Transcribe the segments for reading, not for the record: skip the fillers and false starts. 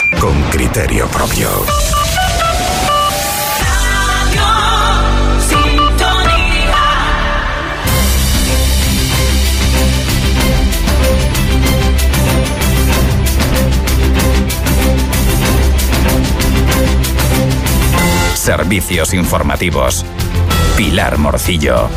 con criterio propio. Servicios informativos. Pilar Morcillo.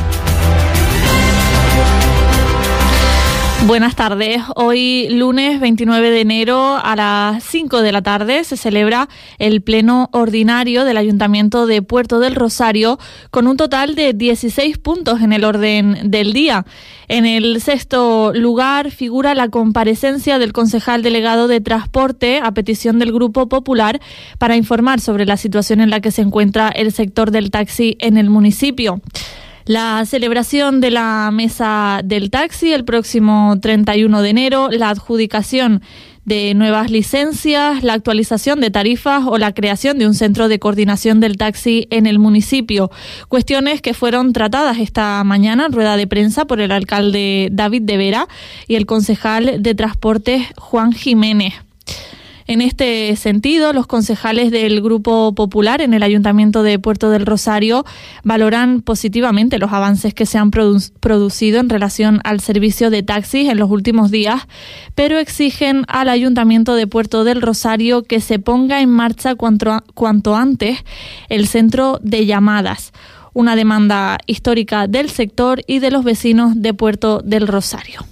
Buenas tardes. Hoy, lunes 29 de enero, a las 5 de la tarde, se celebra el pleno ordinario del Ayuntamiento de Puerto del Rosario, con un total de 16 puntos en el orden del día. En el sexto lugar figura la comparecencia del concejal delegado de Transporte a petición del Grupo Popular para informar sobre la situación en la que se encuentra el sector del taxi en el municipio. La celebración de la mesa del taxi el próximo 31 de enero, la adjudicación de nuevas licencias, la actualización de tarifas o la creación de un centro de coordinación del taxi en el municipio. Cuestiones que fueron tratadas esta mañana en rueda de prensa por el alcalde David de Vera y el concejal de Transportes Juan Jiménez. En este sentido, los concejales del Grupo Popular en el Ayuntamiento de Puerto del Rosario valoran positivamente los avances que se han producido en relación al servicio de taxis en los últimos días, pero exigen al Ayuntamiento de Puerto del Rosario que se ponga en marcha cuanto antes el centro de llamadas, una demanda histórica del sector y de los vecinos de Puerto del Rosario.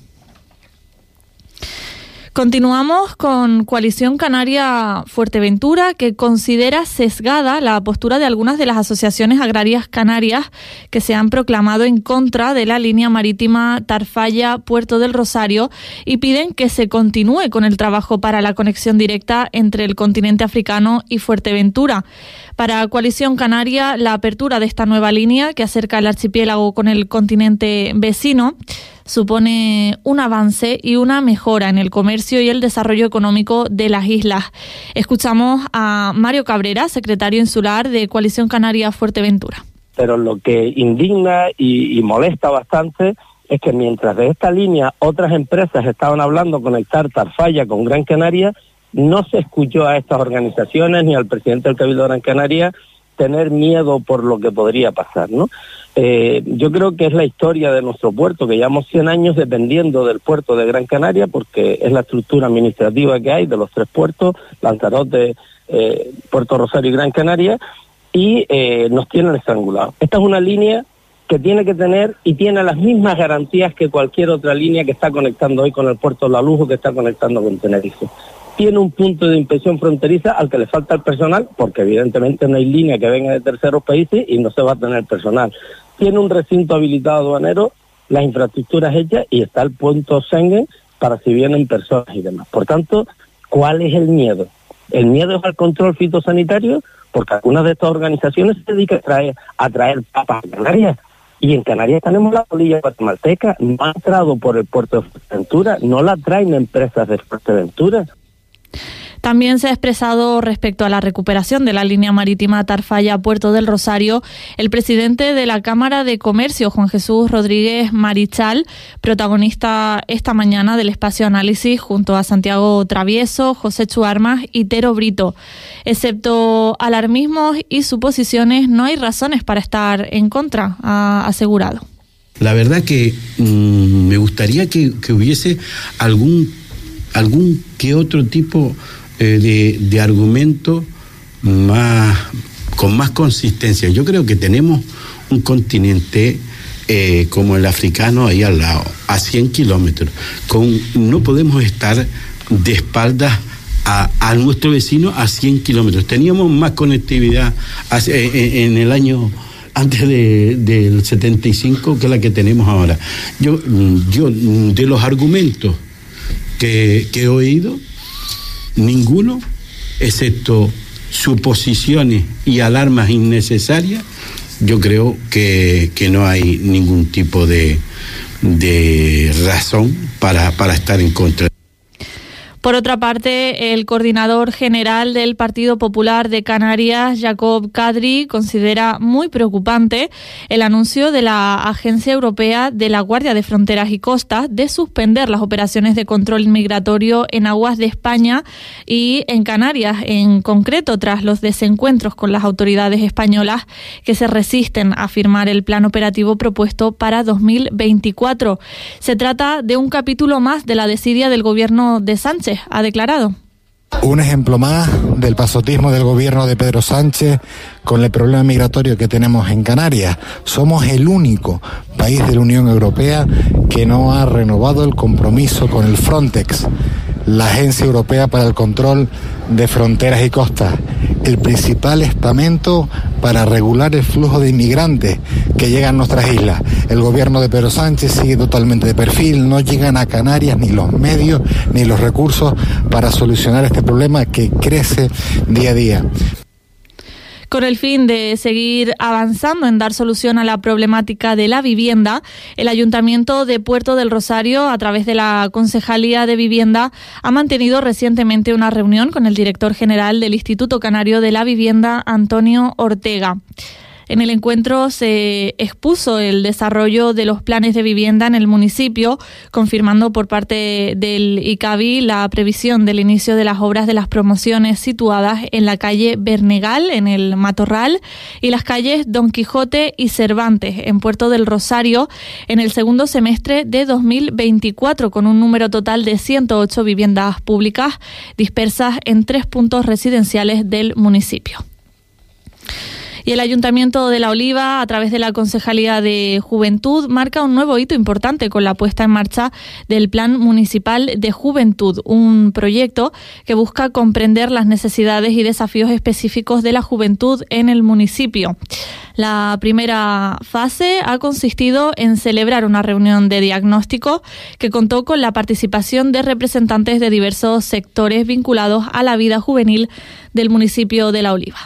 Continuamos con Coalición Canaria Fuerteventura, que considera sesgada la postura de algunas de las asociaciones agrarias canarias que se han proclamado en contra de la línea marítima Tarfaya-Puerto del Rosario y piden que se continúe con el trabajo para la conexión directa entre el continente africano y Fuerteventura. Para Coalición Canaria, la apertura de esta nueva línea que acerca el archipiélago con el continente vecino supone un avance y una mejora en el comercio y el desarrollo económico de las islas. Escuchamos a Mario Cabrera, secretario insular de Coalición Canaria Fuerteventura. Pero lo que indigna y molesta bastante es que mientras de esta línea otras empresas estaban hablando de conectar Tarfaya con Gran Canaria, no se escuchó a estas organizaciones ni al presidente del Cabildo de Gran Canaria tener miedo por lo que podría pasar, ¿no? Yo creo que es la historia de nuestro puerto, que llevamos 100 años dependiendo del puerto de Gran Canaria, porque es la estructura administrativa que hay de los tres puertos, Lanzarote, Puerto Rosario y Gran Canaria, y nos tienen estrangulados. Esta es una línea que tiene que tener y tiene las mismas garantías que cualquier otra línea que está conectando hoy con el puerto de La Lujo, que está conectando con Tenerife. Tiene un punto de inspección fronteriza al que le falta el personal, porque evidentemente no hay línea que venga de terceros países y no se va a tener personal. Tiene un recinto habilitado aduanero, las infraestructuras hechas y está el punto Schengen para si vienen personas y demás. Por tanto, ¿cuál es el miedo? El miedo es al control fitosanitario, porque algunas de estas organizaciones se dedican a traer papas a Canarias. Y en Canarias tenemos la polilla guatemalteca, no ha entrado por el puerto de Fuerteventura, no la traen empresas de Fuerteventura. También se ha expresado respecto a la recuperación de la línea marítima Tarfaya-Puerto del Rosario el presidente de la Cámara de Comercio, Juan Jesús Rodríguez Marichal, protagonista esta mañana del Espacio Análisis junto a Santiago Travieso, José Chuarmas y Tero Brito. Excepto alarmismos y suposiciones, no hay razones para estar en contra, ha asegurado. La verdad que me gustaría que hubiese algún que otro tipo de argumento con más consistencia. Yo creo que tenemos un continente como el africano ahí al lado, a 100 kilómetros. No podemos estar de espaldas a nuestro vecino a 100 kilómetros. Teníamos más conectividad en el año antes del 75 que la que tenemos ahora. Yo de los argumentos que he oído, ninguno, excepto suposiciones y alarmas innecesarias, yo creo que no hay ningún tipo de razón para estar en contra. Por otra parte, el coordinador general del Partido Popular de Canarias, Jacob Kadri, considera muy preocupante el anuncio de la Agencia Europea de la Guardia de Fronteras y Costas de suspender las operaciones de control migratorio en aguas de España y en Canarias, en concreto tras los desencuentros con las autoridades españolas que se resisten a firmar el plan operativo propuesto para 2024. Se trata de un capítulo más de la desidia del gobierno de Sánchez, ha declarado. Un ejemplo más del pasotismo del gobierno de Pedro Sánchez con el problema migratorio que tenemos en Canarias. Somos el único país de la Unión Europea que no ha renovado el compromiso con el Frontex, la Agencia Europea para el Control de Fronteras y Costas, el principal estamento para regular el flujo de inmigrantes que llegan a nuestras islas. El gobierno de Pedro Sánchez sigue totalmente de perfil, no llegan a Canarias ni los medios ni los recursos para solucionar este problema que crece día a día. Con el fin de seguir avanzando en dar solución a la problemática de la vivienda, el Ayuntamiento de Puerto del Rosario, a través de la Concejalía de Vivienda, ha mantenido recientemente una reunión con el director general del Instituto Canario de la Vivienda, Antonio Ortega. En el encuentro se expuso el desarrollo de los planes de vivienda en el municipio, confirmando por parte del ICABI la previsión del inicio de las obras de las promociones situadas en la calle Bernegal, en el Matorral, y las calles Don Quijote y Cervantes, en Puerto del Rosario, en el segundo semestre de 2024, con un número total de 108 viviendas públicas dispersas en 3 puntos residenciales del municipio. Y el Ayuntamiento de La Oliva, a través de la Concejalía de Juventud, marca un nuevo hito importante con la puesta en marcha del Plan Municipal de Juventud, un proyecto que busca comprender las necesidades y desafíos específicos de la juventud en el municipio. La primera fase ha consistido en celebrar una reunión de diagnóstico que contó con la participación de representantes de diversos sectores vinculados a la vida juvenil del municipio de La Oliva.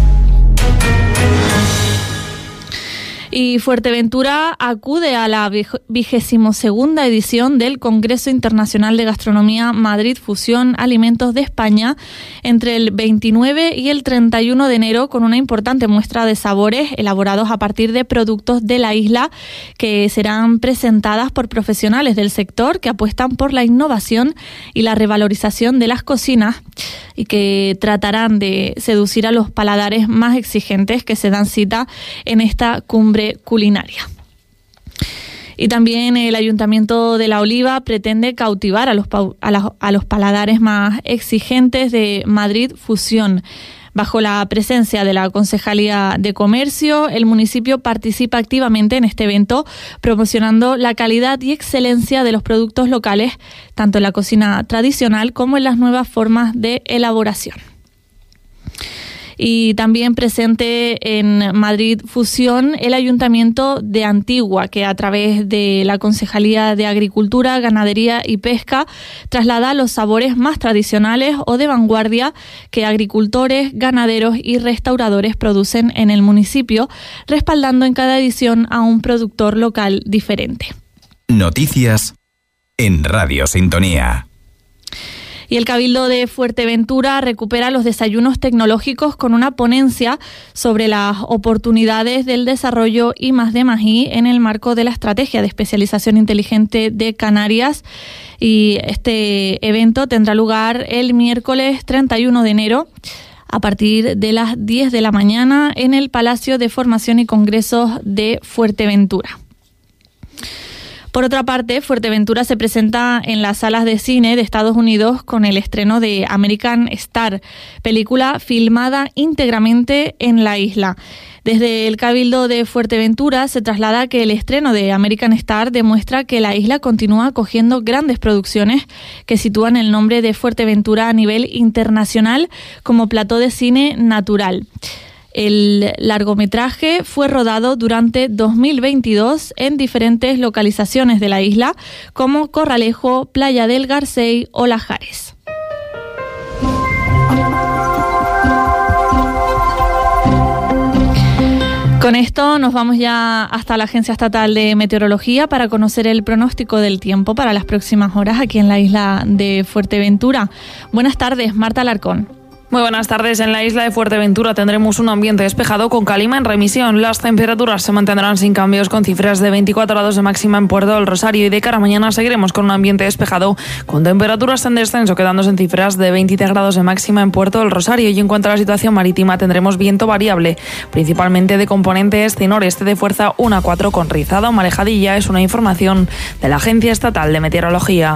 Y Fuerteventura acude a la 22ª edición del Congreso Internacional de Gastronomía Madrid Fusión Alimentos de España entre el 29 y el 31 de enero, con una importante muestra de sabores elaborados a partir de productos de la isla que serán presentadas por profesionales del sector que apuestan por la innovación y la revalorización de las cocinas y que tratarán de seducir a los paladares más exigentes que se dan cita en esta cumbre culinaria. Y también el Ayuntamiento de La Oliva pretende cautivar a los paladares más exigentes de Madrid Fusión. Bajo la presencia de la Concejalía de Comercio, el municipio participa activamente en este evento, promocionando la calidad y excelencia de los productos locales, tanto en la cocina tradicional como en las nuevas formas de elaboración. Y también presente en Madrid Fusión el Ayuntamiento de Antigua, que a través de la Concejalía de Agricultura, Ganadería y Pesca traslada los sabores más tradicionales o de vanguardia que agricultores, ganaderos y restauradores producen en el municipio, respaldando en cada edición a un productor local diferente. Noticias en Radio Sintonía. Y el Cabildo de Fuerteventura recupera los desayunos tecnológicos con una ponencia sobre las oportunidades del desarrollo I+D+I en el marco de la Estrategia de Especialización Inteligente de Canarias. Y este evento tendrá lugar el miércoles 31 de enero a partir de las 10 de la mañana en el Palacio de Formación y Congresos de Fuerteventura. Por otra parte, Fuerteventura se presenta en las salas de cine de Estados Unidos con el estreno de American Star, película filmada íntegramente en la isla. Desde el Cabildo de Fuerteventura se traslada que el estreno de American Star demuestra que la isla continúa acogiendo grandes producciones que sitúan el nombre de Fuerteventura a nivel internacional como plató de cine natural. El largometraje fue rodado durante 2022 en diferentes localizaciones de la isla, como Corralejo, Playa del Garcey o Lajares. Con esto nos vamos ya hasta la Agencia Estatal de Meteorología para conocer el pronóstico del tiempo para las próximas horas aquí en la isla de Fuerteventura. Buenas tardes, Marta Alarcón. Muy buenas tardes. En la isla de Fuerteventura tendremos un ambiente despejado con calima en remisión. Las temperaturas se mantendrán sin cambios con cifras de 24 grados de máxima en Puerto del Rosario y de cara a mañana seguiremos con un ambiente despejado con temperaturas en descenso quedándose en cifras de 23 grados de máxima en Puerto del Rosario. Y en cuanto a la situación marítima tendremos viento variable, principalmente de componente este-noreste de fuerza 1 a 4 con rizada o marejadilla. Es una información de la Agencia Estatal de Meteorología.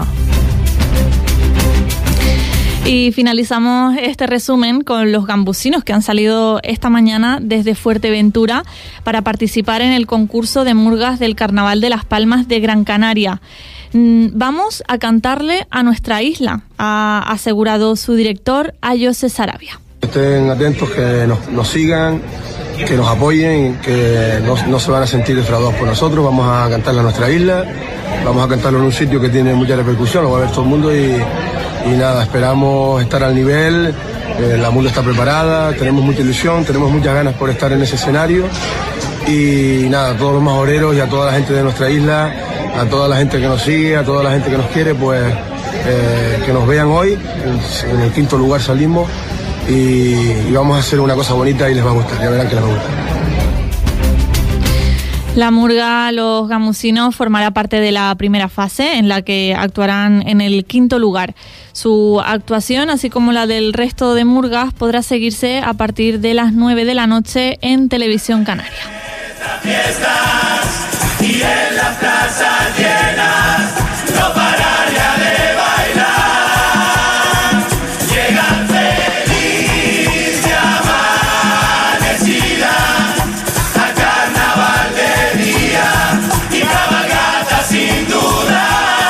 Y finalizamos este resumen con los gambusinos que han salido esta mañana desde Fuerteventura para participar en el concurso de murgas del Carnaval de Las Palmas de Gran Canaria. Vamos a cantarle a nuestra isla, ha asegurado su director, Ayose Sarabia. Estén atentos, que nos sigan, que nos apoyen, que no se van a sentir defraudados por nosotros. Vamos a cantarle a nuestra isla, vamos a cantarlo en un sitio que tiene mucha repercusión, lo va a ver todo el mundo y nada, esperamos estar al nivel. La murga está preparada, tenemos mucha ilusión, tenemos muchas ganas por estar en ese escenario y nada, a todos los majoreros y a toda la gente de nuestra isla, a toda la gente que nos sigue, a toda la gente que nos quiere, pues que nos vean hoy. En el 5º lugar salimos y vamos a hacer una cosa bonita y les va a gustar, ya verán que les va a gustar. La murga Los Gamusinos formará parte de la primera fase en la que actuarán en el 5º lugar. Su actuación, así como la del resto de murgas, podrá seguirse a partir de las 9 de la noche en Televisión Canaria. Fiestas y en las plazas llenas, no pararía de bailar. Llegan feliz y amanecida a carnaval de día y cabalgata sin duda.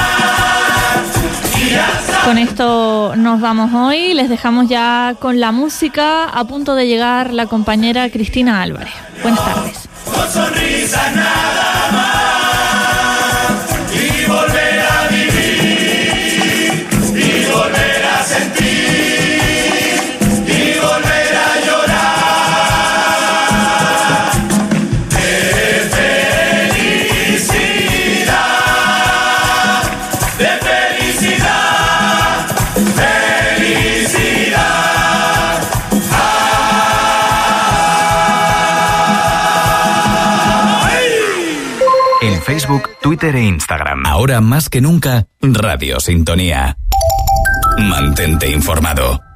Con esto nos vamos hoy. Les dejamos ya con la música. A punto de llegar la compañera Cristina Álvarez. Buenas tardes. Con sonrisas nada más y volver a vivir y volver a sentir y volver a llorar de felicidad, de felicidad, felicidad. En Facebook, Twitter e Instagram. Ahora más que nunca, Radio Sintonía. Mantente informado.